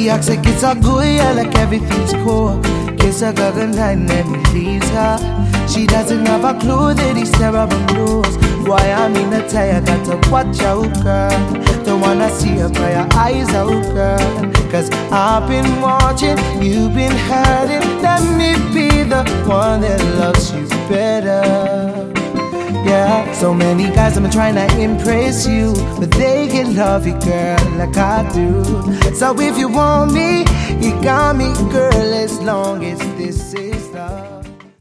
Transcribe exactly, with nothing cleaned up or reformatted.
He acts like it's all good, yeah, like everything's cool. Kiss her good night and then he leaves her. She doesn't have a clue that he's terrible news. Why I mean to tell you, got to watch out, girl. Don't wanna see her cry your eyes out, girl. Cause I've been watching, you've been hurting. Let me be the one that loves you better. Yeah, so many guys I'm trying to impress you, but they can love you, girl, like I do. So if you want me, you got me, girl, as long as this is